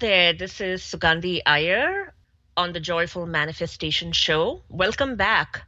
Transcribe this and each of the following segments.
there, this is Sugandhi Iyer on the Joyful Manifestation Show. Welcome back.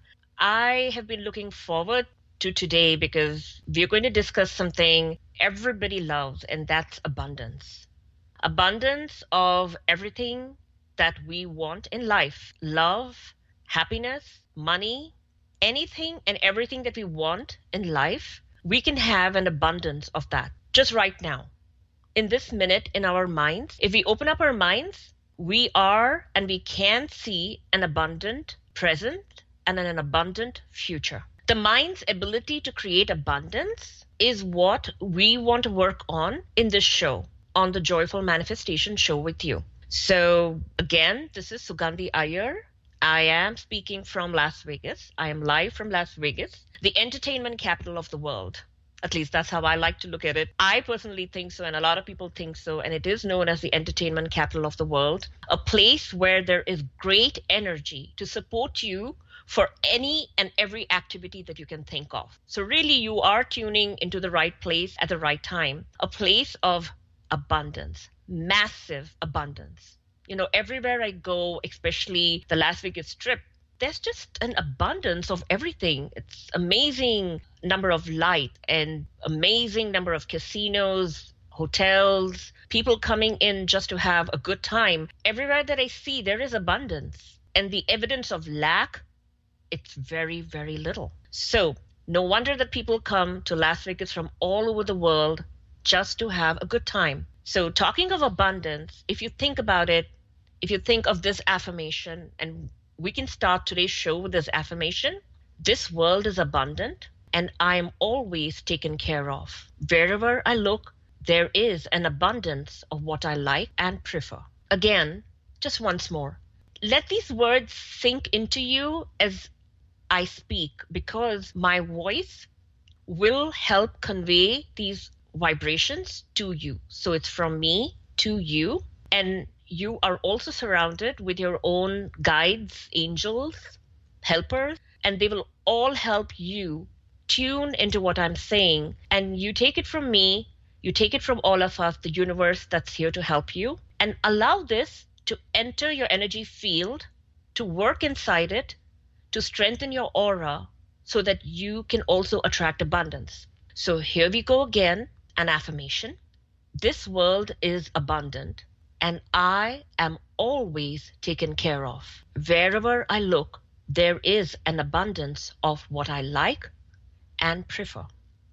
I have been looking forward to today because we're going to discuss something everybody loves, and that's abundance. Abundance of everything that we want in life: love, happiness, money, anything and everything that we want in life. We can have an abundance of that just right now in this minute in our minds. If we open up our minds, we are and we can see an abundant present and an abundant future. The mind's ability to create abundance is what we want to work on in this show, on the Joyful Manifestation Show with you. So, again, this is Sugandhi Iyer. I am speaking from Las Vegas. I am live from Las Vegas, the entertainment capital of the world. At least that's how I like to look at it. I personally think so, and a lot of people think so, and it is known as the entertainment capital of the world, a place where there is great energy to support you for any and every activity that you can think of. So really, you are tuning into the right place at the right time, a place of abundance, massive abundance. You know, everywhere I go, especially the Las Vegas Strip, there's just an abundance of everything. It's amazing number of light and amazing number of casinos, hotels, people coming in just to have a good time. Everywhere that I see, there is abundance. And the evidence of lack, it's very, very little. So no wonder that people come to Las Vegas from all over the world just to have a good time. So talking of abundance, if you think about it, if you think of this affirmation, and we can start today's show with this affirmation: this world is abundant and I am always taken care of. Wherever I look, there is an abundance of what I like and prefer. Again, just once more, let these words sink into you as I speak, because my voice will help convey these vibrations to you. So it's from me to you, and you are also surrounded with your own guides, angels, helpers, and they will all help you tune into what I'm saying. And you take it from me, you take it from all of us, the universe that's here to help you, and allow this to enter your energy field, to work inside it, to strengthen your aura so that you can also attract abundance. So here we go again, an affirmation. This world is abundant and I am always taken care of. Wherever I look, there is an abundance of what I like and prefer.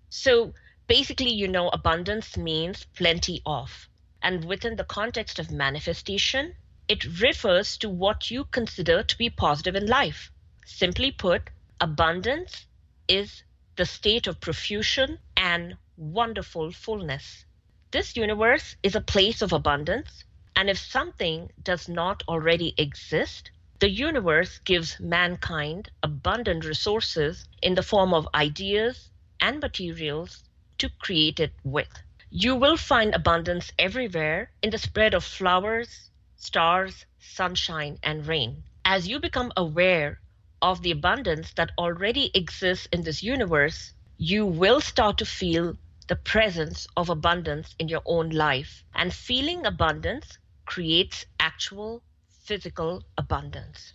So basically, you know, abundance means plenty of. And within the context of manifestation, it refers to what you consider to be positive in life. Simply put, abundance is the state of profusion and wonderful fullness. This universe is a place of abundance, and if something does not already exist, the universe gives mankind abundant resources in the form of ideas and materials to create it with. You will find abundance everywhere in the spread of flowers, stars, sunshine, and rain. As you become aware of the abundance that already exists in this universe, you will start to feel the presence of abundance in your own life. And feeling abundance creates actual physical abundance.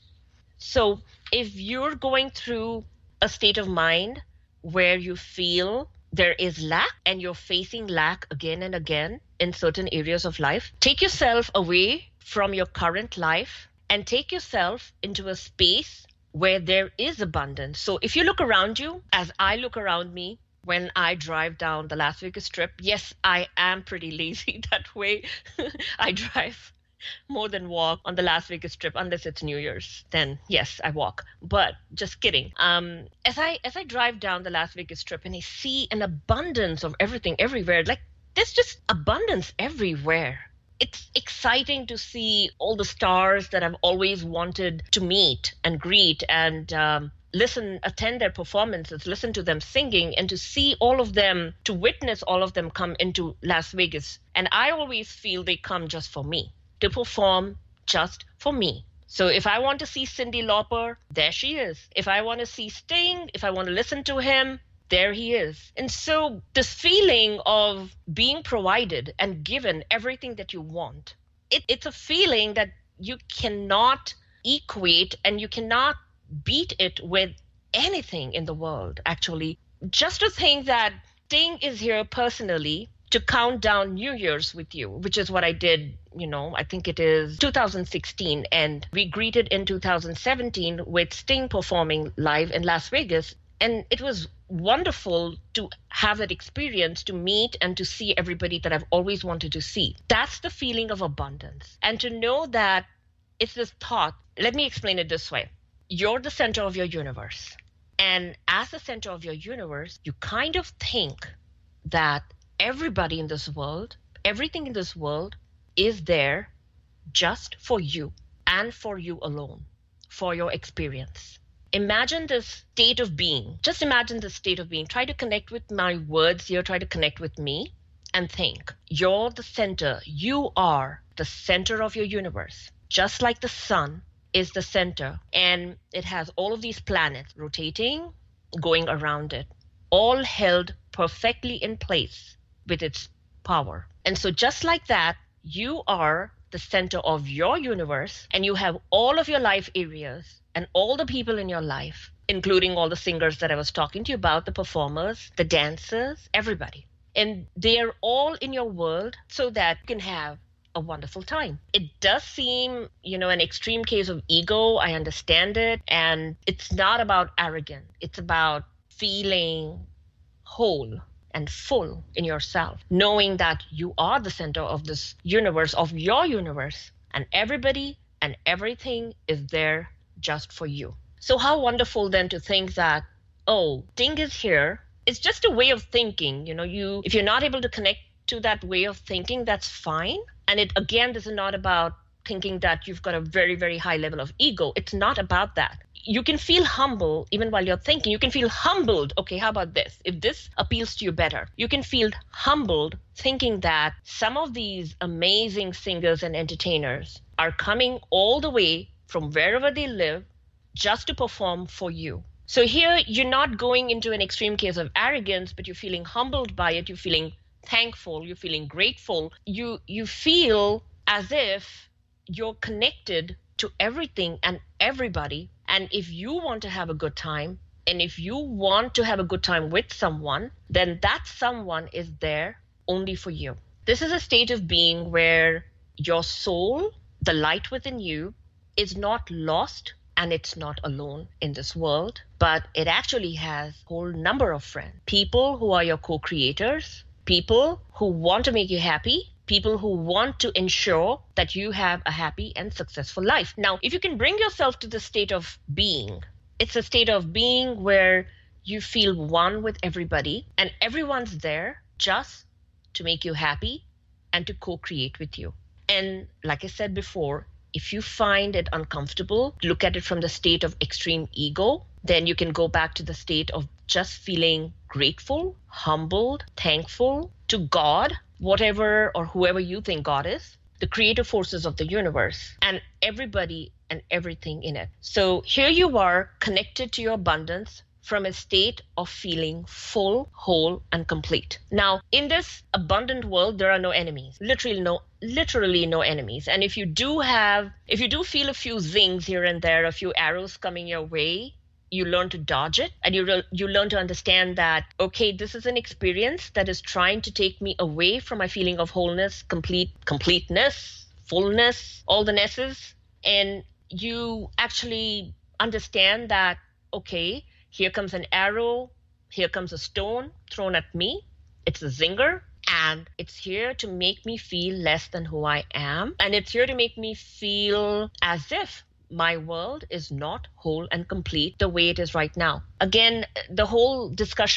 So if you're going through a state of mind where you feel there is lack and you're facing lack again and again in certain areas of life, take yourself away from your current life and take yourself into a space where there is abundance. So if you look around you, as I look around me when I drive down the Las Vegas Strip, yes, I am pretty lazy that way. I drive more than walk on the Las Vegas Strip, unless it's New Year's. Then yes, I walk. But just kidding. As I drive down the Las Vegas Strip and I see an abundance of everything everywhere, like there's just abundance everywhere. It's exciting to see all the stars that I've always wanted to meet and greet and attend their performances, listen to them singing, and to see all of them, to witness all of them come into Las Vegas. And I always feel they come just for me, to perform just for me. So if I want to see Cyndi Lauper, there she is. If I want to see Sting, if I want to listen to him, there he is. And so this feeling of being provided and given everything that you want, it's a feeling that you cannot equate and you cannot beat it with anything in the world, actually. Just to think that Sting is here personally to count down New Year's with you, which is what I did, I think it is 2016. And we greeted in 2017 with Sting performing live in Las Vegas. And it was wonderful to have that experience, to meet and to see everybody that I've always wanted to see. That's the feeling of abundance. And to know that it's this thought. Let me explain it this way. You're the center of your universe. And as the center of your universe, you kind of think that everybody in this world, everything in this world is there just for you and for you alone, for your experience. Imagine this state of being. Just imagine this state of being. Try to connect with my words here. Try to connect with me and think. You're the center. You are the center of your universe. Just like the sun is the center, and it has all of these planets rotating, going around it, all held perfectly in place with its power. And so just like that, you are the center of your universe, and you have all of your life areas and all the people in your life, including all the singers that I was talking to you about, the performers, the dancers, everybody. And they're all in your world so that you can have a wonderful time. It does seem, an extreme case of ego. I understand it. And it's not about arrogance. It's about feeling whole and full in yourself, knowing that you are the center of this universe, of your universe, and everybody and everything is there just for you. So how wonderful then to think that, Sting is here. It's just a way of thinking. If you're not able to connect to that way of thinking, that's fine. And this is not about thinking that you've got a very, very high level of ego. It's not about that. You can feel humble even while you're thinking. You can feel humbled. Okay, how about this? If this appeals to you better, you can feel humbled thinking that some of these amazing singers and entertainers are coming all the way from wherever they live just to perform for you. So here, you're not going into an extreme case of arrogance, but you're feeling humbled by it. You're feeling thankful, you're feeling grateful. You feel as if you're connected to everything and everybody. And if you want to have a good time, and if you want to have a good time with someone, then that someone is there only for you. This is a state of being where your soul, the light within you, is not lost and it's not alone in this world, but it actually has a whole number of friends, people who are your co-creators, people who want to make you happy, people who want to ensure that you have a happy and successful life. Now, if you can bring yourself to the state of being, it's a state of being where you feel one with everybody and everyone's there just to make you happy and to co-create with you. And like I said before, if you find it uncomfortable, look at it from the state of extreme ego, then you can go back to the state of just feeling grateful, humbled, thankful to God, whatever or whoever you think God is, the creative forces of the universe, and everybody and everything in it. So here you are connected to your abundance from a state of feeling full, whole, and complete. Now, in this abundant world, there are no enemies, literally no enemies. And if you do feel a few zings here and there, a few arrows coming your way, you learn to dodge it, and you learn to understand that, okay, this is an experience that is trying to take me away from my feeling of wholeness, completeness, fullness, all the nesses. And you actually understand that, okay, here comes an arrow, here comes a stone thrown at me. It's a zinger, and it's here to make me feel less than who I am. And it's here to make me feel as if my world is not whole and complete the way it is right now. Again, the whole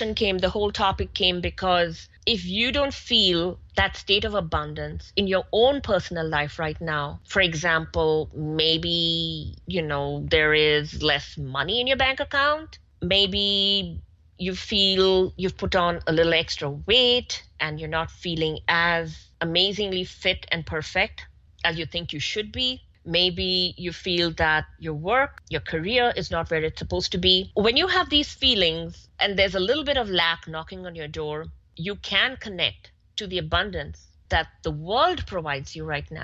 topic came because if you don't feel that state of abundance in your own personal life right now, for example, maybe, there is less money in your bank account, maybe you feel you've put on a little extra weight and you're not feeling as amazingly fit and perfect as you think you should be. Maybe you feel that your work, your career is not where it's supposed to be. When you have these feelings and there's a little bit of lack knocking on your door, you can connect to the abundance that the world provides you right now.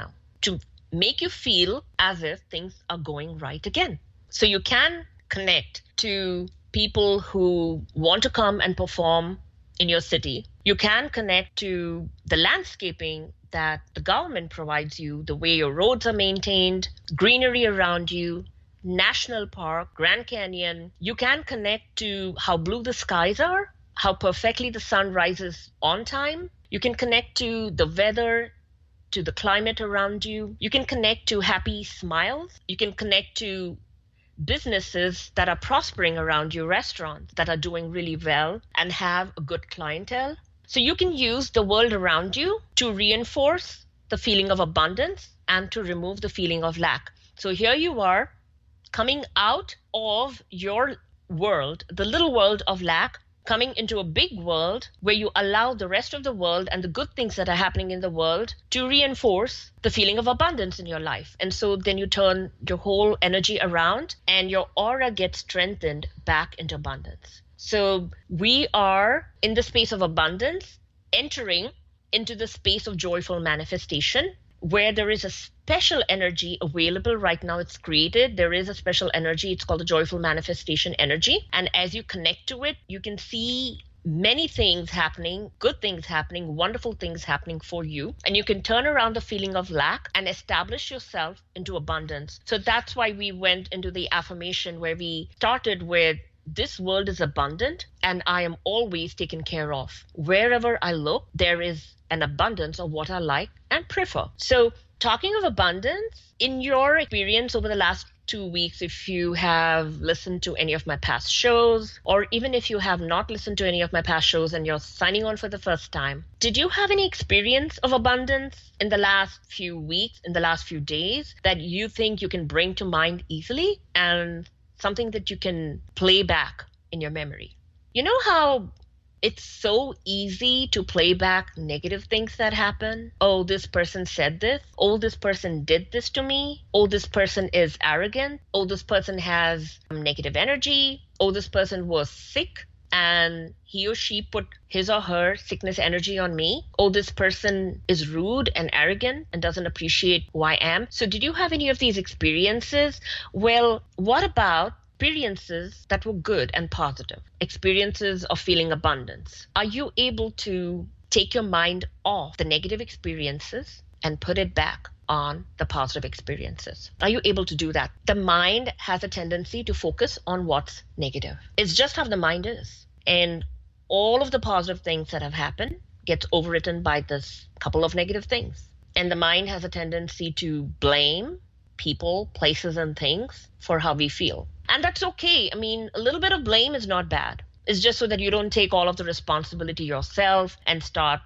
to make you feel as if things are going right again. So you can connect to people who want to come and perform in your city. You can connect to the landscaping that the government provides you, the way your roads are maintained, greenery around you, National Park, Grand Canyon. You can connect to how blue the skies are, how perfectly the sun rises on time. You can connect to the weather, to the climate around you. You can connect to happy smiles. You can connect to businesses that are prospering around you, restaurants that are doing really well and have a good clientele. So you can use the world around you to reinforce the feeling of abundance and to remove the feeling of lack. So here you are coming out of your world, the little world of lack, coming into a big world where you allow the rest of the world and the good things that are happening in the world to reinforce the feeling of abundance in your life. And so then you turn your whole energy around and your aura gets strengthened back into abundance. So we are in the space of abundance, entering into the space of joyful manifestation, where there is a special energy available right now. It's created. There is a special energy. It's called the joyful manifestation energy. And as you connect to it, you can see many things happening, good things happening, wonderful things happening for you. And you can turn around the feeling of lack and establish yourself into abundance. So that's why we went into the affirmation where we started with, this world is abundant and I am always taken care of. Wherever I look, there is an abundance of what I like and prefer. So talking of abundance, in your experience over the last 2 weeks, if you have listened to any of my past shows, or even if you have not listened to any of my past shows and you're signing on for the first time, did you have any experience of abundance in the last few weeks, in the last few days, that you think you can bring to mind easily and something that you can play back in your memory? You know how it's so easy to play back negative things that happen? Oh, this person said this. Oh, this person did this to me. Oh, this person is arrogant. Oh, this person has negative energy. Oh, this person was sick and he or she put his or her sickness energy on me. Oh, this person is rude and arrogant and doesn't appreciate who I am. So did you have any of these experiences? Well, what about experiences that were good and positive, experiences of feeling abundance? Are you able to take your mind off the negative experiences and put it back on the positive experiences? Are you able to do that? The mind has a tendency to focus on what's negative. It's just how the mind is. And all of the positive things that have happened gets overwritten by this couple of negative things. And the mind has a tendency to blame people, places, and things for how we feel. And that's okay. I mean, a little bit of blame is not bad. It's just so that you don't take all of the responsibility yourself and start,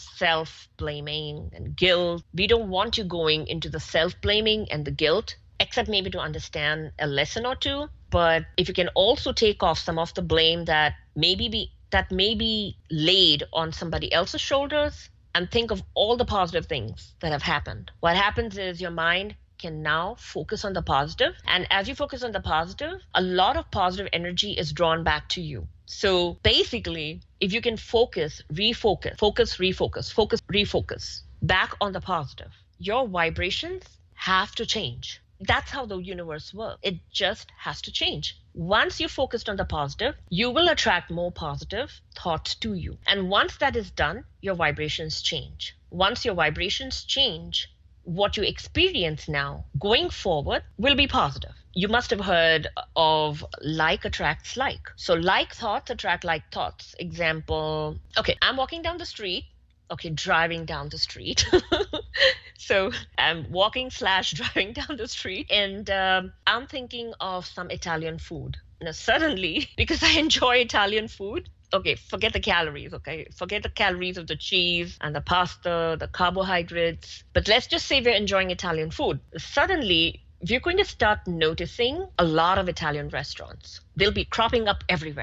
self-blaming and guilt. We don't want you going into the self-blaming and the guilt, except maybe to understand a lesson or two. But if you can also take off some of the blame that may be laid on somebody else's shoulders and think of all the positive things that have happened, what happens is your mind can now focus on the positive. And as you focus on the positive, a lot of positive energy is drawn back to you. So basically, if you can focus, refocus back on the positive, your vibrations have to change. That's how the universe works. It just has to change. Once you're focused on the positive, you will attract more positive thoughts to you. And once that is done, your vibrations change. Once your vibrations change, what you experience now going forward will be positive. You must have heard of like attracts like. So like thoughts attract like thoughts. Example, okay, I'm walking down the street. Okay, driving down the street. So I'm walking/driving down the street and I'm thinking of some Italian food. Now suddenly, because I enjoy Italian food, okay, forget the calories, okay? Forget the calories of the cheese and the pasta, the carbohydrates. But let's just say we're enjoying Italian food. Suddenly, we're going to start noticing a lot of Italian restaurants. They'll be cropping up everywhere.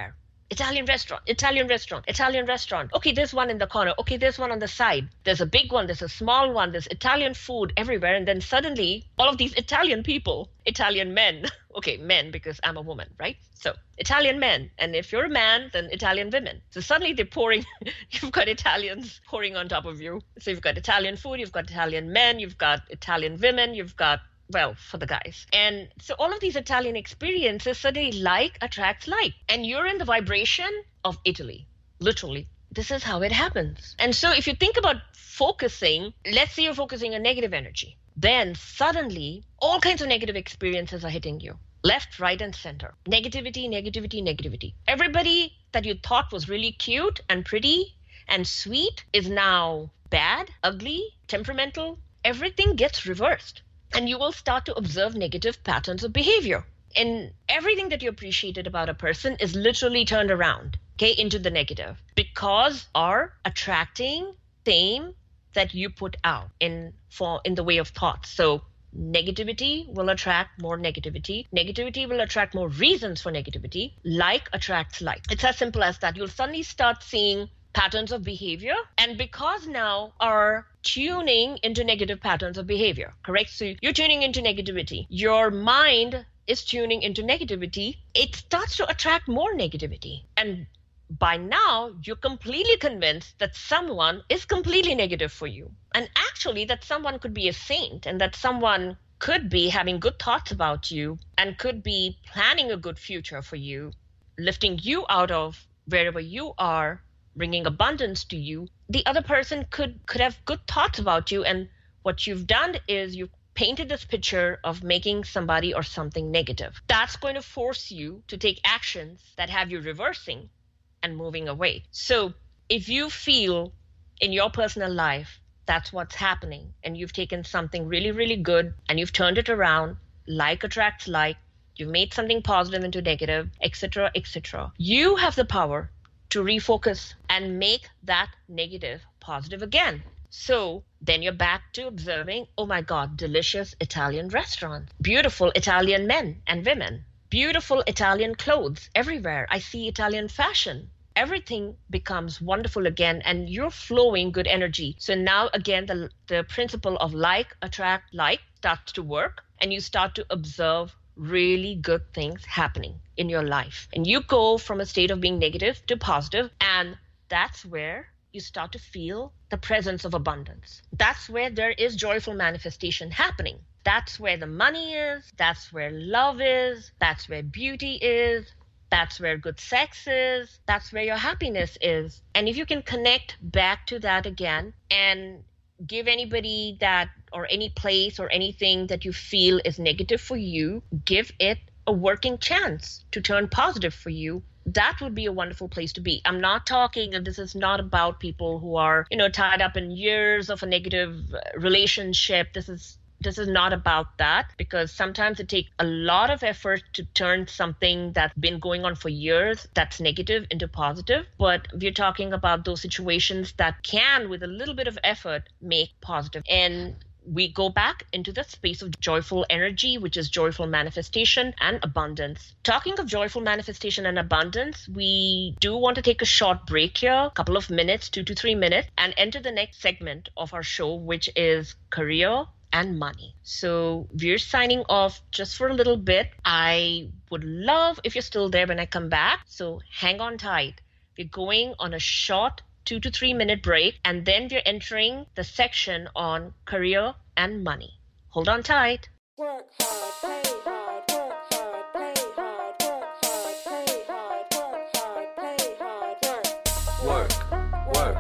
Italian restaurant, Italian restaurant, Italian restaurant. Okay, there's one in the corner. Okay, there's one on the side. There's a big one, there's a small one, there's Italian food everywhere. And then suddenly, all of these Italian people, Italian men, okay, men because I'm a woman, right? So Italian men. And if you're a man, then Italian women. So suddenly they're pouring, you've got Italians pouring on top of you. So you've got Italian food, you've got Italian men, you've got Italian women, you've got, well, for the guys. And so all of these Italian experiences, suddenly like attracts like. And you're in the vibration of Italy, literally. This is how it happens. And so if you think about focusing, let's say you're focusing on negative energy, then suddenly all kinds of negative experiences are hitting you. Left, right, and center. Negativity, negativity, negativity. Everybody that you thought was really cute and pretty and sweet is now bad, ugly, temperamental. Everything gets reversed. And you will start to observe negative patterns of behavior. And everything that you appreciated about a person is literally turned around, okay, into the negative, because are attracting same that you put out in the way of thoughts. So negativity will attract more negativity. Negativity will attract more reasons for negativity. Like attracts like. It's as simple as that. You'll suddenly start seeing patterns of behavior, and because now are tuning into negative patterns of behavior, correct? So you're tuning into negativity. Your mind is tuning into negativity. It starts to attract more negativity. And by now, you're completely convinced that someone is completely negative for you. And actually, that someone could be a saint, and that someone could be having good thoughts about you and could be planning a good future for you, lifting you out of wherever you are, bringing abundance to you. The other person could have good thoughts about you, and what you've done is you've painted this picture of making somebody or something negative. That's going to force you to take actions that have you reversing and moving away. So if you feel in your personal life that's what's happening, and you've taken something really, really good and you've turned it around, like attracts like, you've made something positive into negative, etc., etc., you have the power to refocus and make that negative positive again. So then you're back to observing, oh my God, delicious Italian restaurants, beautiful Italian men and women, beautiful Italian clothes everywhere. I see Italian fashion. Everything becomes wonderful again, and you're flowing good energy. So now again, the principle of like, attract, like starts to work, and you start to observe really good things happening in your life. And you go from a state of being negative to positive, and that's where you start to feel the presence of abundance. That's where there is joyful manifestation happening. That's where the money is. That's where love is. That's where beauty is. That's where good sex is. That's where your happiness is. And if you can connect back to that again and give anybody that, or any place or anything that you feel is negative for you, give it a working chance to turn positive for you, that would be a wonderful place to be. I'm not talking, and this is not about people who are, tied up in years of a negative relationship. This is not about that, because sometimes it takes a lot of effort to turn something that's been going on for years that's negative into positive. But we're talking about those situations that can, with a little bit of effort, make positive. And we go back into the space of joyful energy, which is joyful manifestation and abundance. Talking of joyful manifestation and abundance, we do want to take a short break here, a couple of minutes, 2 to 3 minutes, and enter the next segment of our show, which is career and money. So we're signing off just for a little bit. I would love if you're still there when I come back. So hang on tight. We're going on a short 2 to 3 minute break, and then we're entering the section on career and money. Hold on tight. Work hard, play hard, work hard, play hard, work hard, play hard, work hard, play hard, work, work,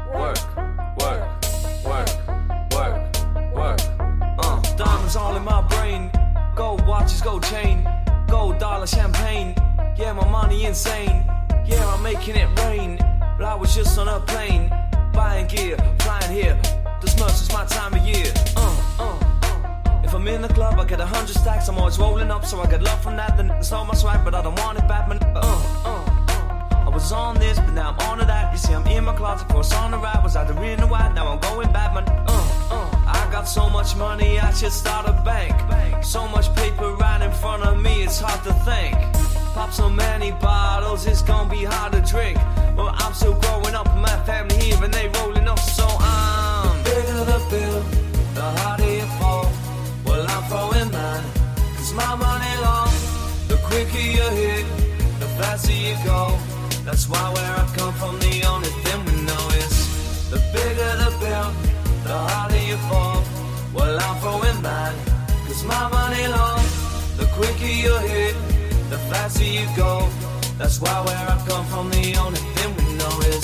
work, work, work. Diamonds all in my brain, gold watches, gold chain, gold dollar champagne. Yeah, my money insane. Yeah, I'm making it rain. But I was just on a plane, buying gear, flying here. This much is my time of year. If I'm in the club, I get 100 stacks. I'm always rolling up, so I get love from that. Then it's not my swag, but I don't want it back, man. I was on this, but now I'm on to that. You see, I'm in my closet for a song to rap. Was either in the white, now I'm going bad, man. I got so much money, I should start a bank. So much paper right in front of me, it's hard to think. Pop so many bottles, it's gonna be hard to drink. Well, I'm still growing up, and my family here, and they rolling up, so I'm. The bigger the bill, the harder you fall. Well, I'm throwing mine, cause my money long. The quicker you hit, the faster you go. That's why where I come from, the only thing we know is the bigger the bill, the harder you fall. Well, I'm throwing mine, cause my money long. The quicker you hit, the faster you go. That's why where I come from, the only thing we know is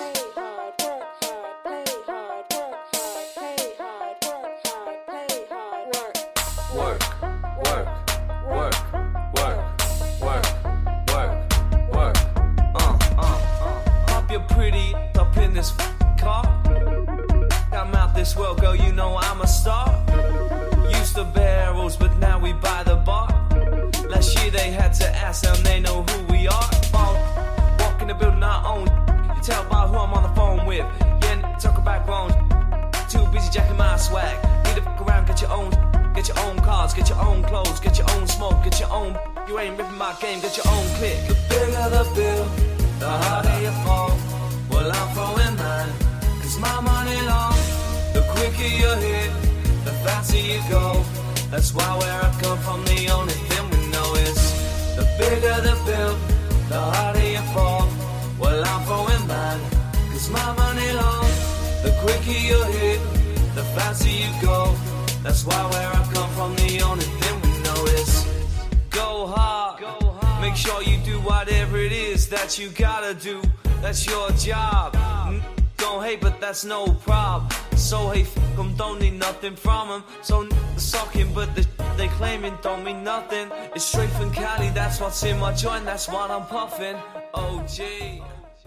Work hard, work hard, play hard, work hard, work. Pop your pretty up in this car. I'm out this world, girl, you know I'm a star. Used to barrels, but now we buy the bar. Last year they had to ask, now they know who we are. Walk in the building I own. You tell by who I'm on the phone with. Yeah, talk about grown. Too busy jacking my swag. Need to fuck around, get your own cars, get your own clothes, get your own smoke, get your own. You ain't ripping my game, get your own click. The bigger the bill, the harder you fall. Well, I'm throwing mine, cause my money long. The quicker you hit, the faster you go. That's why where I come from, the only thing we know is the bigger the bill, the harder you fall. Well, I'm throwing mine, cause my money long. The quicker you hit, the faster you go. That's why where I come from, the only thing we know is go hard. Make sure you do whatever it is that you gotta do. That's your job. Don't hate, but that's no problem. So hey, f them, don't need nothing from them. So sucking, but the they claiming don't mean nothing. It's straight from Cali, that's what's in my joint, that's what I'm puffing. OG.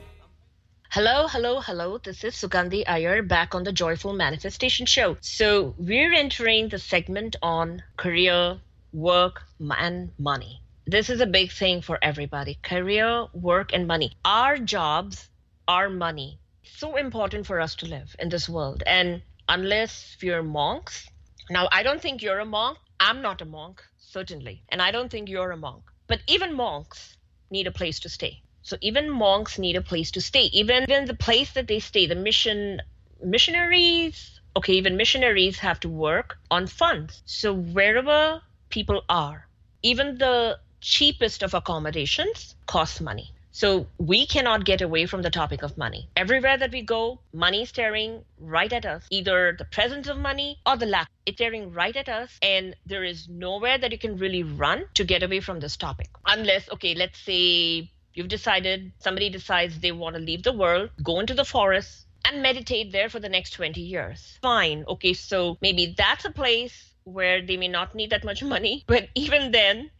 Hello. This is Sugandhi Iyer back on the Joyful Manifestation Show. So we're entering the segment on career, work, and money. This is a big thing for everybody. Career, work, and money. Our jobs, our money. So important for us to live in this world. And unless we're monks, now I don't think you're a monk. I'm not a monk, certainly. And I don't think you're a monk. But even monks need a place to stay. So even monks need a place to stay. Even the place that they stay, the missionaries, okay, even missionaries have to work on funds. So wherever people are, even the cheapest of accommodations costs money. So we cannot get away from the topic of money. Everywhere that we go, money is staring right at us. Either the presence of money or the lack. It's staring right at us, and there is nowhere that you can really run to get away from this topic. Unless, okay, let's say somebody decides they want to leave the world, go into the forest and meditate there for the next 20 years. Fine. Okay, so maybe that's a place where they may not need that much money. But even then,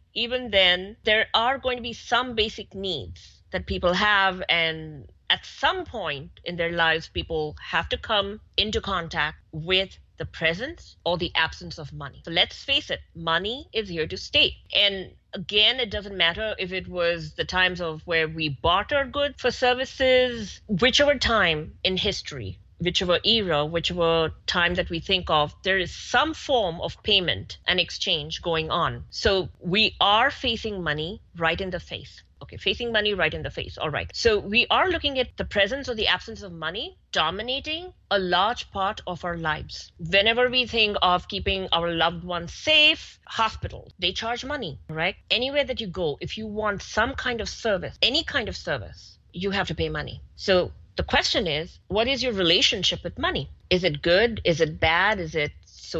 there are going to be some basic needs that people have. And at some point in their lives, people have to come into contact with the presence or the absence of money. So let's face it, money is here to stay. And again, it doesn't matter if it was the times of where we barter goods for services, whichever time in history, whichever era, whichever time that we think of, there is some form of payment and exchange going on. So we are facing money right in the face. Okay, facing money right in the face. All right. So we are looking at the presence or the absence of money dominating a large part of our lives. Whenever we think of keeping our loved ones safe, hospitals, they charge money, right? Anywhere that you go, if you want some kind of service, any kind of service, you have to pay money. So the question is, what is your relationship with money? Is it good? Is it bad? Is it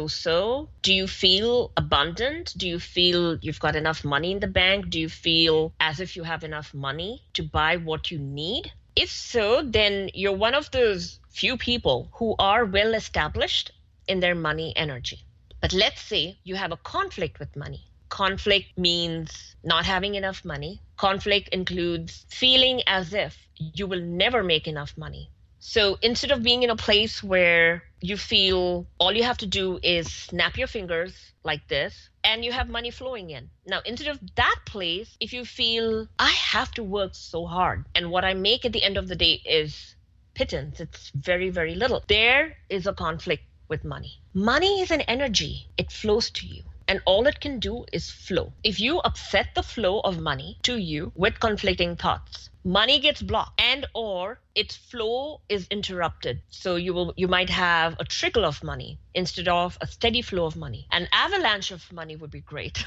so? Do you feel abundant? Do you feel you've got enough money in the bank? Do you feel as if you have enough money to buy what you need? If so, then you're one of those few people who are well established in their money energy. But let's say you have a conflict with money. Conflict means not having enough money. Conflict includes feeling as if you will never make enough money. So instead of being in a place where you feel all you have to do is snap your fingers like this and you have money flowing in. Now, instead of that place, if you feel I have to work so hard and what I make at the end of the day is pittance, it's very, very little. There is a conflict with money. Money is an energy. It flows to you. and all it can do is flow. If you upset the flow of money to you with conflicting thoughts, money gets blocked and or its flow is interrupted. So you might have a trickle of money instead of a steady flow of money. An avalanche of money would be great.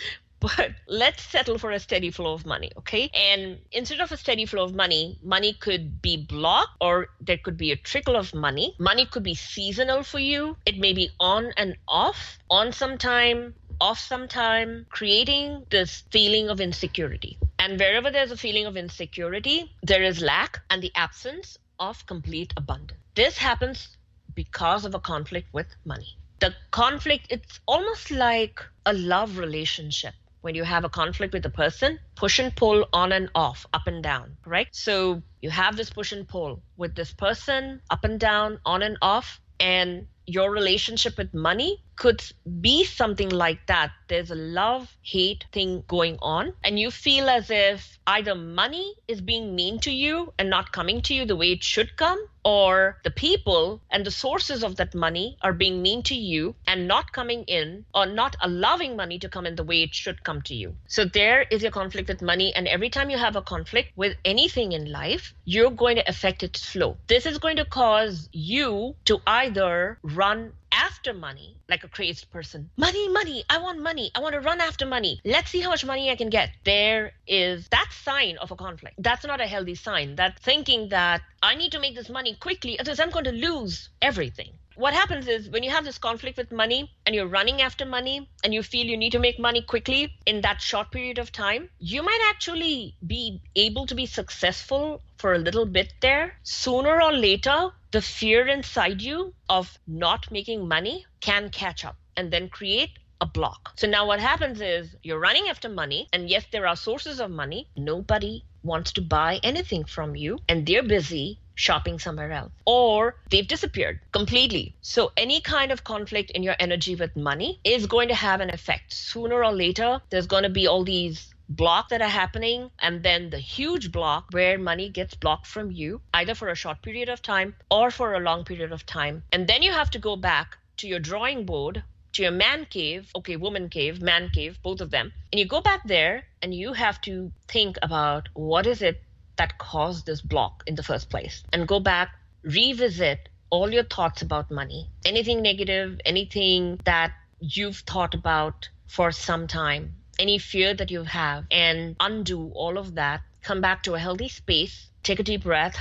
But let's settle for a steady flow of money, okay? And instead of a steady flow of money, money could be blocked or there could be a trickle of money. Money could be seasonal for you. It may be on and off, on sometime, off sometime, creating this feeling of insecurity. And wherever there's a feeling of insecurity, there is lack and the absence of complete abundance. This happens because of a conflict with money. The conflict, it's almost like a love relationship. When you have a conflict with a person, push and pull on and off, up and down, right? So you have this push and pull with this person, up and down, on and off, and your relationship with money could be something like that. There's a love-hate thing going on, and you feel as if either money is being mean to you and not coming to you the way it should come, or the people and the sources of that money are being mean to you and not coming in or not allowing money to come in the way it should come to you. So there is your conflict with money, and every time you have a conflict with anything in life, you're going to affect its flow. This is going to cause you to either run after money like a crazed person. Money, I want to run after money. Let's see how much money I can get. There is that sign of a conflict. That's not a healthy sign. That thinking that I need to make this money quickly, otherwise I'm going to lose everything. What happens is when you have this conflict with money and you're running after money and you feel you need to make money quickly in that short period of time, you might actually be able to be successful for a little bit there. Sooner or later, the fear inside you of not making money can catch up and then create a block. So now what happens is you're running after money, and yes, there are sources of money. Nobody wants to buy anything from you and they're busy shopping somewhere else, or they've disappeared completely. So any kind of conflict in your energy with money is going to have an effect. Sooner or later, there's going to be all these blocks that are happening, and then the huge block where money gets blocked from you, either for a short period of time or for a long period of time. And then you have to go back to your drawing board, to your man cave, okay, woman cave, man cave, both of them. And you go back there and you have to think about what is it that caused this block in the first place, and go back, revisit all your thoughts about money, anything negative, anything that you've thought about for some time, any fear that you have, and undo all of that. Come back to a healthy space, take a deep breath,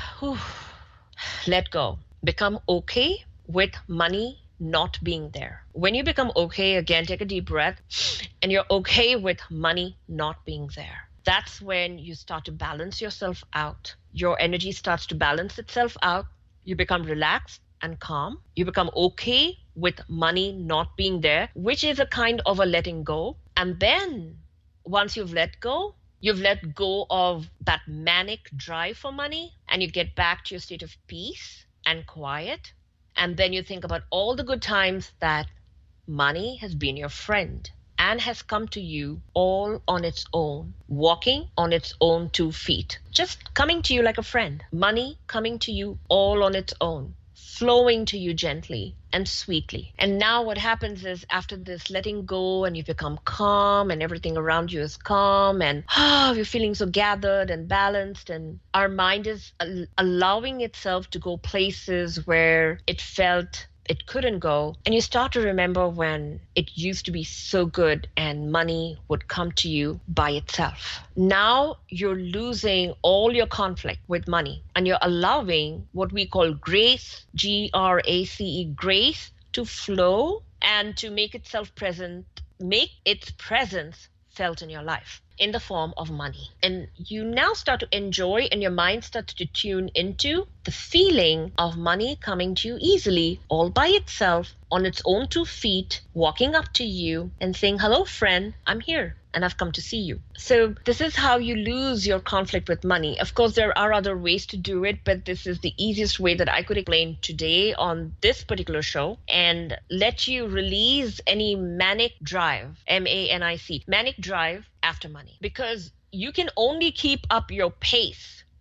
let go, become okay with money not being there. When you become okay, again, take a deep breath, and you're okay with money not being there. That's when you start to balance yourself out. Your energy starts to balance itself out. You become relaxed and calm. You become okay with money not being there, which is a kind of a letting go. And then once you've let go of that manic drive for money, and you get back to your state of peace and quiet. And then you think about all the good times that money has been your friend and has come to you all on its own, walking on its own 2 feet, just coming to you like a friend. Money coming to you all on its own, flowing to you gently and sweetly. And now what happens is, after this letting go and you become calm and everything around you is calm and you're feeling so gathered and balanced, and our mind is allowing itself to go places where it felt it couldn't go, and you start to remember when it used to be so good and money would come to you by itself. Now you're losing all your conflict with money, and you're allowing what we call grace, Grace, grace, to flow and to make itself present, make its presence felt in your life in the form of money. And you now start to enjoy, and your mind starts to tune into the feeling of money coming to you easily, all by itself, on its own 2 feet, walking up to you and saying, hello, friend, I'm here and I've come to see you. So this is how you lose your conflict with money. Of course, there are other ways to do it, but this is the easiest way that I could explain today on this particular show, and let you release any manic drive, MANIC, manic drive after money, because you can only keep up your pace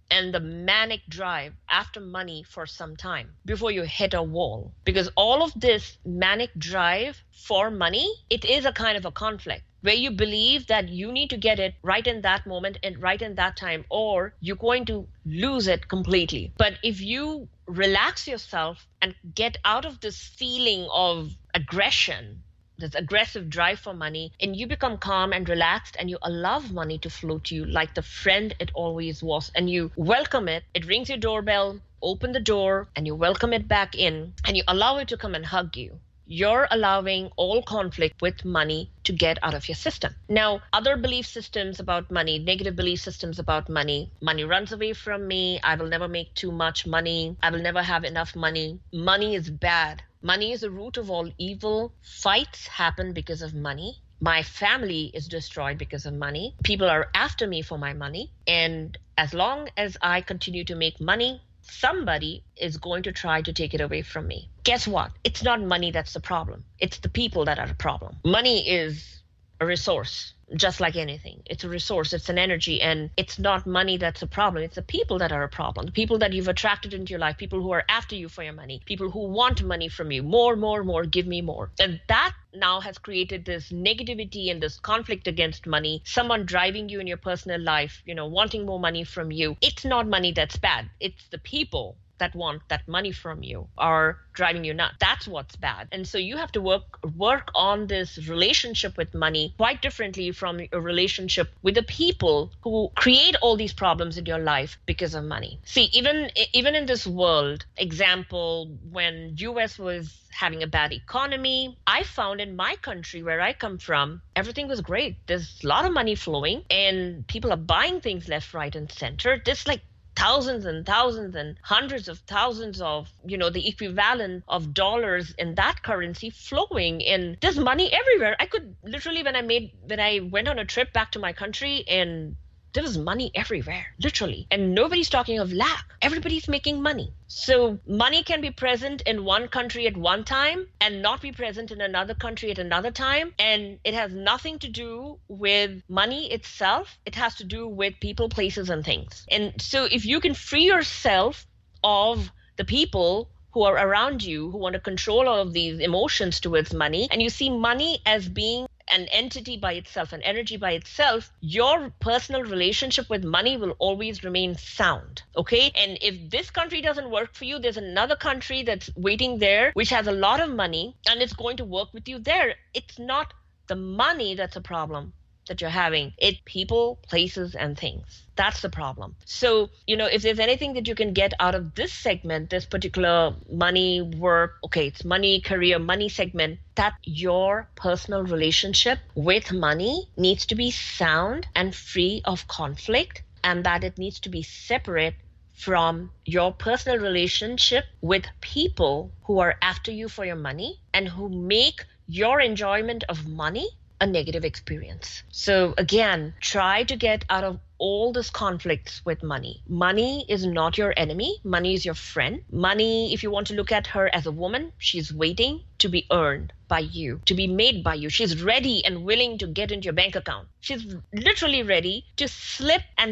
and the manic drive after money for some time before you hit a wall. Because all of this manic drive for money, it is a kind of a conflict where you believe that you need to get it right in that moment and right in that time, or you're going to lose it completely. But if you relax yourself and get out of this feeling of aggression, this aggressive drive for money, and you become calm and relaxed and you allow money to flow to you like the friend it always was, and you welcome it, it rings your doorbell, open the door, and you welcome it back in, and you allow it to come and hug you. You're allowing all conflict with money to get out of your system. Now, other belief systems about money, negative belief systems about money runs away from me, I will never make too much money, I will never have enough money, money is bad. Money is the root of all evil. Fights happen because of money. My family is destroyed because of money. People are after me for my money. And as long as I continue to make money, somebody is going to try to take it away from me. Guess what? It's not money that's the problem. It's the people that are the problem. Money is a resource, just like anything. It's a resource, it's an energy, and it's not money that's a problem. It's the people that are a problem. The people that you've attracted into your life, people who are after you for your money, people who want money from you. More, give me more. And that now has created this negativity and this conflict against money. Someone driving you in your personal life, wanting more money from you. It's not money that's bad. It's the people that want that money from you are driving you nuts. That's what's bad. And so you have to work on this relationship with money quite differently from a relationship with the people who create all these problems in your life because of money. See, even in this world, example, when US was having a bad economy, I found in my country where I come from, everything was great. There's a lot of money flowing and people are buying things left, right, and center. There's like thousands and thousands and hundreds of thousands of, the equivalent of dollars in that currency flowing, and there's money everywhere. I could literally, when I went on a trip back to my country, and there was money everywhere, literally. And nobody's talking of lack. Everybody's making money. So money can be present in one country at one time and not be present in another country at another time. And it has nothing to do with money itself. It has to do with people, places, and things. And so if you can free yourself of the people who are around you, who want to control all of these emotions towards money, and you see money as being an entity by itself, an energy by itself, your personal relationship with money will always remain sound, okay? And if this country doesn't work for you, there's another country that's waiting there, which has a lot of money, and it's going to work with you there. It's not the money that's a problem that you're having. It's people, places, and things. That's the problem. So, if there's anything that you can get out of this segment, this particular money, work, it's money, career, money segment, that your personal relationship with money needs to be sound and free of conflict, and that it needs to be separate from your personal relationship with people who are after you for your money and who make your enjoyment of money a negative experience. So again, try to get out of all these conflicts with money. Money is not your enemy. Money is your friend. Money, if you want to look at her as a woman, she's waiting to be earned by you, to be made by you. She's ready and willing to get into your bank account. She's literally ready to slip and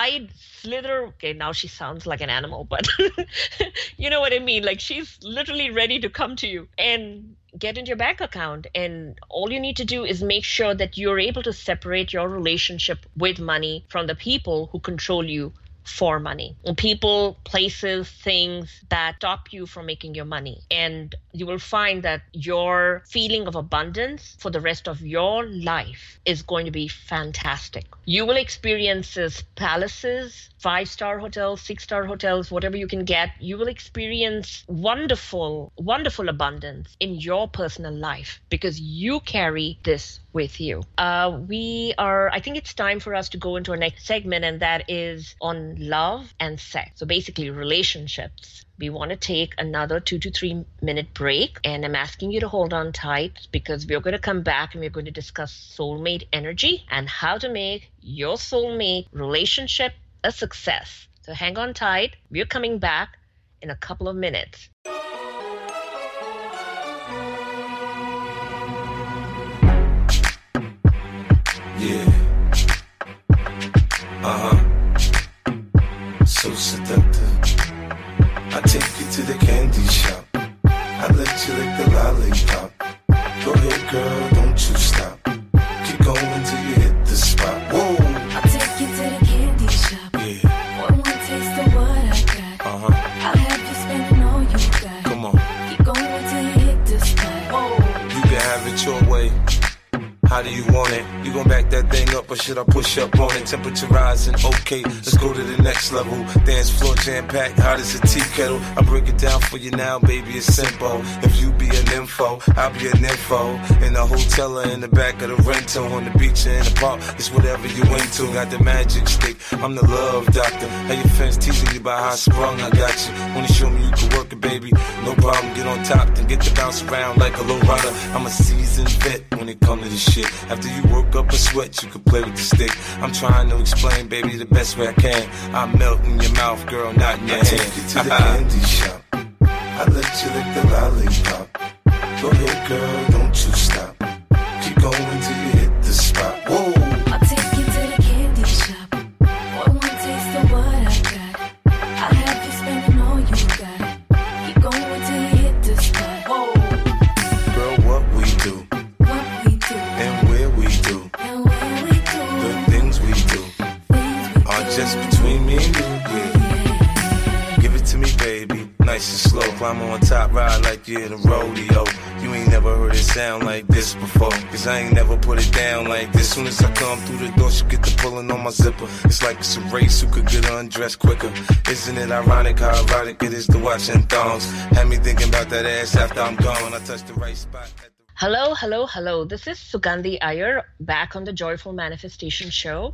slither. Okay, now she sounds like an animal, but you know what I mean? Like, she's literally ready to come to you and get into your bank account. And all you need to do is make sure that you're able to separate your relationship with money from the people who control you for money. People, places, things that stop you from making your money. And you will find that your feeling of abundance for the rest of your life is going to be fantastic. You will experience this palaces, 5-star hotels, 6-star hotels, whatever you can get. You will experience wonderful, wonderful abundance in your personal life because you carry this with you. I think it's time for us to go into our next segment, and that is on love and sex. So basically relationships. We want to take another 2 to 3 minute break, and I'm asking you to hold on tight because we're going to come back and we're going to discuss soulmate energy and how to make your soulmate relationship a success. So hang on tight. We're coming back in a couple of minutes. Yeah. so seductive. I take you to the candy shop. I let you lick the lollipop. Go ahead, girl, don't you stop. Keep going till you hit the spot. Whoa. I'll take you to the candy shop. Yeah. One taste of what I got. I'll have you spending all you got. Come on. Keep going till you hit the spot. Whoa. You can have it your way. How do you want it? You gon' back that thing up or should I push up on it? Temperature rising, okay, let's go to the next level. Dance floor jam-packed, hot as a tea kettle. I break it down for you now, baby, it's simple. If you be an info, I'll be an info. In the hotel or in the back of the rental, on the beach or in the park, it's whatever you into. Got the magic stick, I'm the love doctor. How your fans teasing you about how I sprung, I got you. Wanna show me you can work it, baby? No problem, get on top, then get to bounce around like a low rider. I'm a seasoned vet when it comes to this shit. After you work up a sweat, you can play with the stick. I'm trying to explain, baby, the best way I can. I melt in your mouth, girl, not in your hand. I take you to the candy shop. I let you lick the lollipop. Go ahead, girl, don't you stop. Keep going till you hit the spot. Whoa. I'll take you to the candy shop. One taste of what I got. I'll have you spending all you got. Keep going till you hit the spot. Whoa. Girl, what we do What we do and where we do, and where we do. the things we do Things we are do. just between me and you. Yeah. Give it to me, baby, nice and slow. Climb on top, ride like you're in a rodeo. You ain't never heard it sound like this before, cause I ain't never put it down like this. Soon as I come through the door, she get the pulling on my zipper. It's like it's a race, who could get undressed quicker. Isn't it ironic how erotic it is to watch in thongs? Had me thinking about that ass after I'm gone. I touch the right spot at the Hello, hello, hello. This is Sugandhi Iyer back on the Joyful Manifestation Show.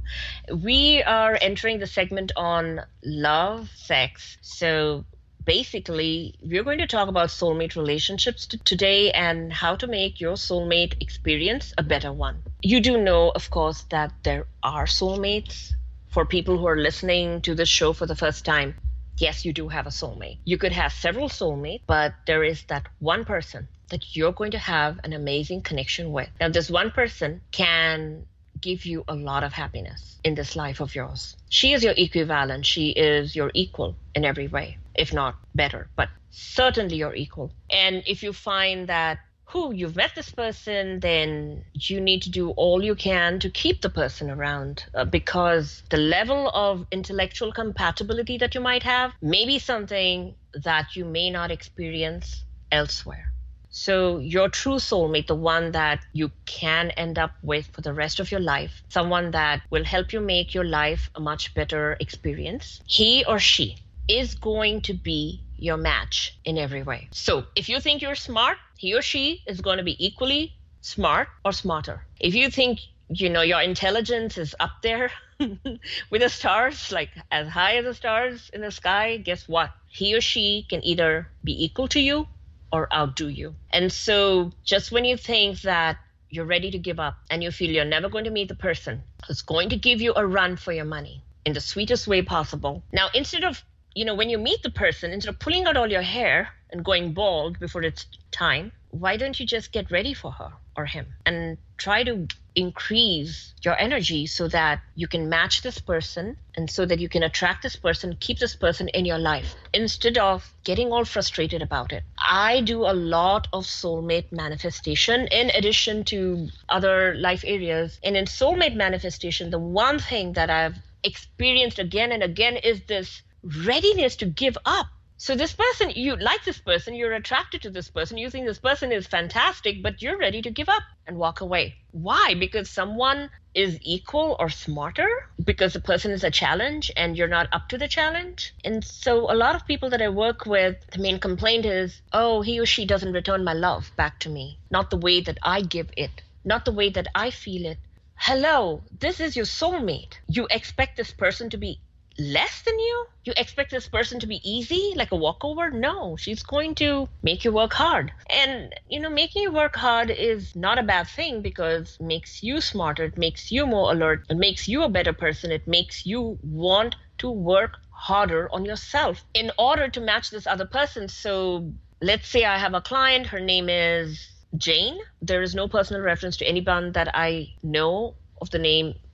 We are entering the segment on love, sex. So basically, we're going to talk about soulmate relationships today and how to make your soulmate experience a better one. You do know, of course, that there are soulmates. For people who are listening to this show for the first time, yes, you do have a soulmate. You could have several soulmates, but there is that one person that you're going to have an amazing connection with. Now, this one person can give you a lot of happiness in this life of yours. She is your equivalent. She is your equal in every way, if not better, but certainly your equal. And if you find that you've met this person, then you need to do all you can to keep the person around because the level of intellectual compatibility that you might have may be something that you may not experience elsewhere. So your true soulmate, the one that you can end up with for the rest of your life, someone that will help you make your life a much better experience, he or she is going to be your match in every way. So if you think you're smart, he or she is going to be equally smart or smarter. If you think, your intelligence is up there with the stars, like as high as the stars in the sky, guess what? He or she can either be equal to you or outdo you. And so just when you think that you're ready to give up and you feel you're never going to meet the person who's going to give you a run for your money in the sweetest way possible. Now, instead of, when you meet the person, instead of pulling out all your hair and going bald before it's time, why don't you just get ready for her or him and try to increase your energy so that you can match this person and so that you can attract this person, keep this person in your life instead of getting all frustrated about it. I do a lot of soulmate manifestation in addition to other life areas. And in soulmate manifestation, the one thing that I've experienced again and again is this readiness to give up. So this person, you like this person, you're attracted to this person, you think this person is fantastic, but you're ready to give up and walk away. Why? Because someone is equal or smarter? Because the person is a challenge and you're not up to the challenge? And so a lot of people that I work with, the main complaint is, he or she doesn't return my love back to me. Not the way that I give it, not the way that I feel it. Hello, this is your soulmate. You expect this person to be less than you? You expect this person to be easy, like a walkover? No, she's going to make you work hard. And, making you work hard is not a bad thing because it makes you smarter, it makes you more alert, it makes you a better person, it makes you want to work harder on yourself in order to match this other person. So let's say I have a client, her name is Jane. There is no personal reference to anyone that I know of the name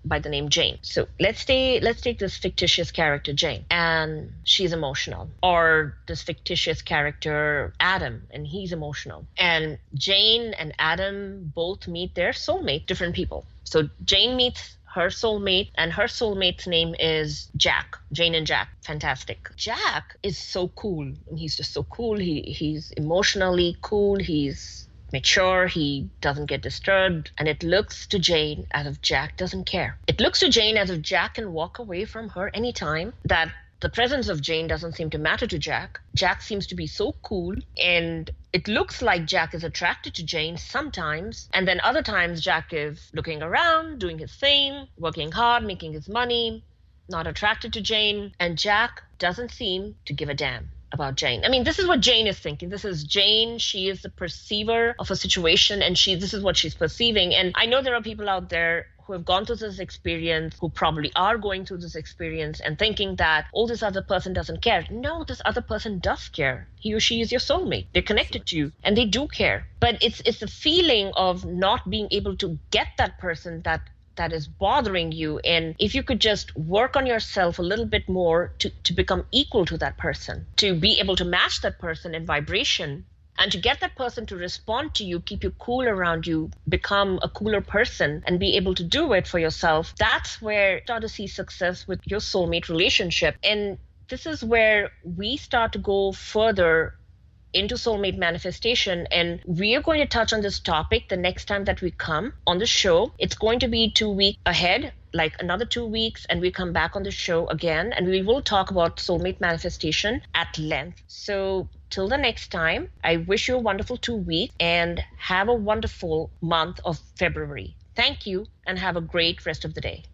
by the name Jane. So let's take this fictitious character Jane, and she's emotional, or this fictitious character Adam, and he's emotional. And Jane and Adam both meet their soulmate, different people. So Jane meets her soulmate, and her soulmate's name is Jack. Jane and Jack. Fantastic. Jack is so cool. He's just so cool. He's emotionally cool. He's mature, he doesn't get disturbed, and it looks to Jane as if Jack doesn't care. It looks to Jane as if Jack can walk away from her anytime, that the presence of Jane doesn't seem to matter to Jack. Jack seems to be so cool, and it looks like Jack is attracted to Jane sometimes, and then other times Jack is looking around, doing his thing, working hard, making his money, not attracted to Jane, and Jack doesn't seem to give a damn about Jane. I mean, this is what Jane is thinking. This is Jane. She is the perceiver of a situation, and this is what she's perceiving. And I know there are people out there who have gone through this experience, who probably are going through this experience and thinking that, oh, this other person doesn't care. No, this other person does care. He or she is your soulmate. They're connected to you, and they do care. But it's the feeling of not being able to get that person that is bothering you. And if you could just work on yourself a little bit more to become equal to that person, to be able to match that person in vibration, and to get that person to respond to you, keep you cool around you, become a cooler person, and be able to do it for yourself, that's where you start to see success with your soulmate relationship. And this is where we start to go further into soulmate manifestation, and we are going to touch on this topic the next time that we come on the show. It's going to be 2 weeks ahead, like another 2 weeks, and we come back on the show again, and we will talk about soulmate manifestation at length. So till the next time, I wish you a wonderful 2 weeks and have a wonderful month of February. Thank you, and have a great rest of the day.